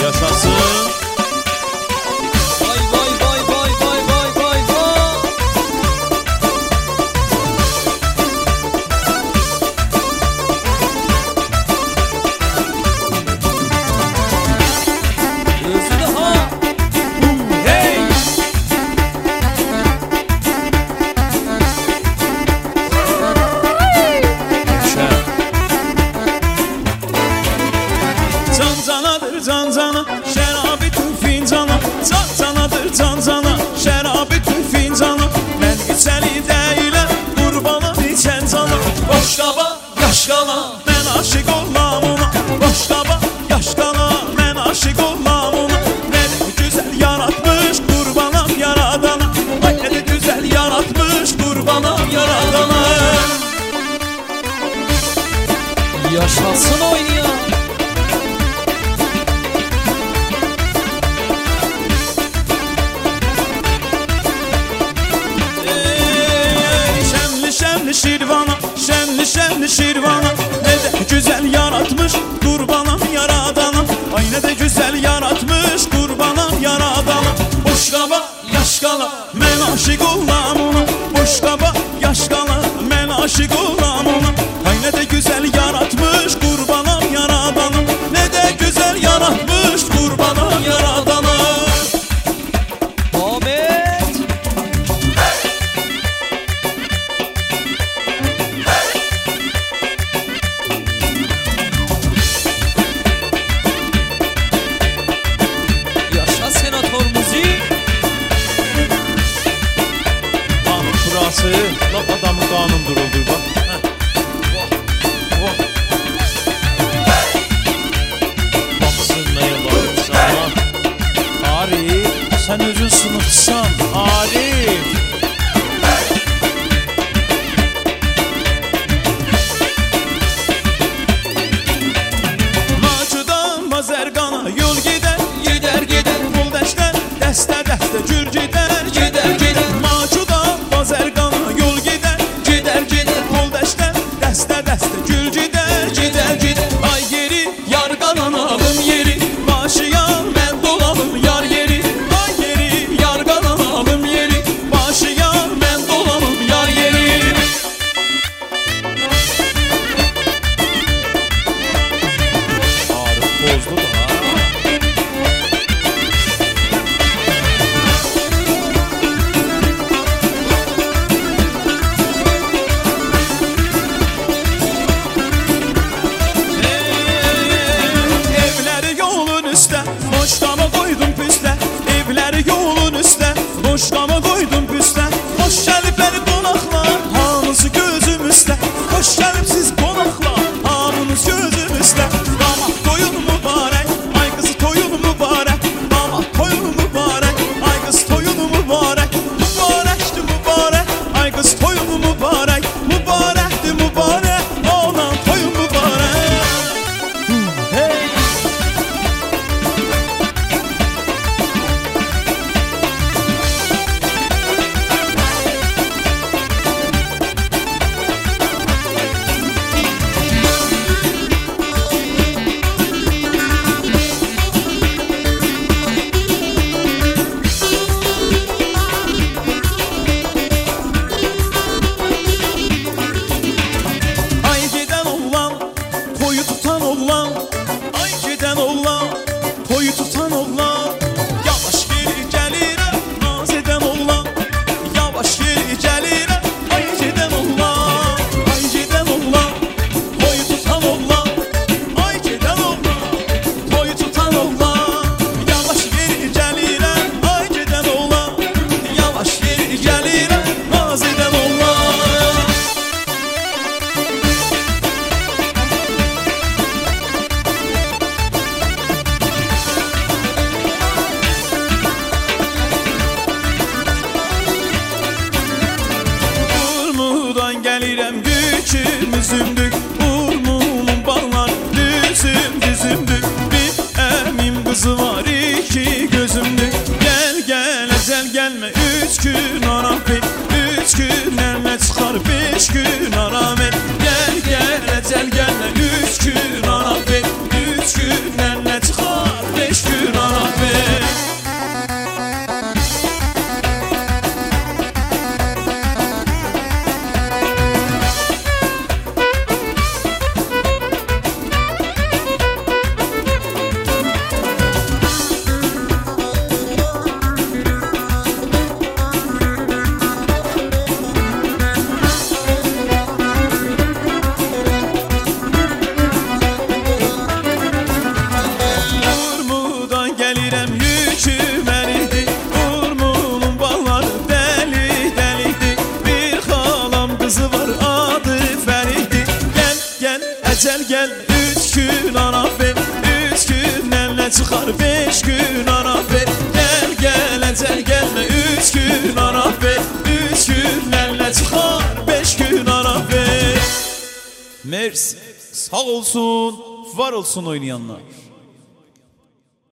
Yaşasın. Vay vay vay vay vay vay vay vay. Özü daha. Hey! Can canadır can cana, şerabi tüm fincana. Can canadır can cana, şerabi tüm fincana. Ben içeli değilim, qurbana içen cana. Boş qaba, yaş qala, mən aşık olam ona. Boş qaba, yaş qala, mən aşık olam ona. Nə də güzel yaratmış, qurbanam yaradana. Ay nə də güzel yaratmış, qurbanam yaradana. Yaşasın oynayan. Şenli şenli şirvana, şenli şenli şirvana. Ne de güzel yaratmış kurbanam yaradana. Ay ne de güzel yaratmış kurbanam yaradana. Boş qaba, yaş qala, mən aşık olam ona. Boş qaba, yaş qala, mən aşık olam ona. Ay ne de güzel yaratmış kurbanam yaradana. Ne de güzel yaratmış kurbanam yaradana. Ahmet. Yaşa senatör müzik. Kanun kurası, laf adamın kanun duruldur bak. Baksın neye bakırsan. Arif, sen özün sınıfsan. Arif. Maçıdan bazergana yol gider. Gider gider. Yol dəstə, dəstə, dəstə gül gedər. Gider gider. Maçıdan bazergana yol gider. Gider gider. Yol dəstə, dəstə, dəstə gül gedər. Gider gider. Ay geri, yar qananalım yeri. Başıya mən dolalım yar yeri. Ay geri, yar qananalım yeri. Başıya mən dolalım yar yeri. Arif bozdu da. ecel gelme 3 gün ara ver 3 günlerle çıkar 5 gün ara ver Gel ecel gelme 3 gün ara ver 3 günlerle çıkar 5 gün ara ver Mersi sağ olsun var olsun oynayanlar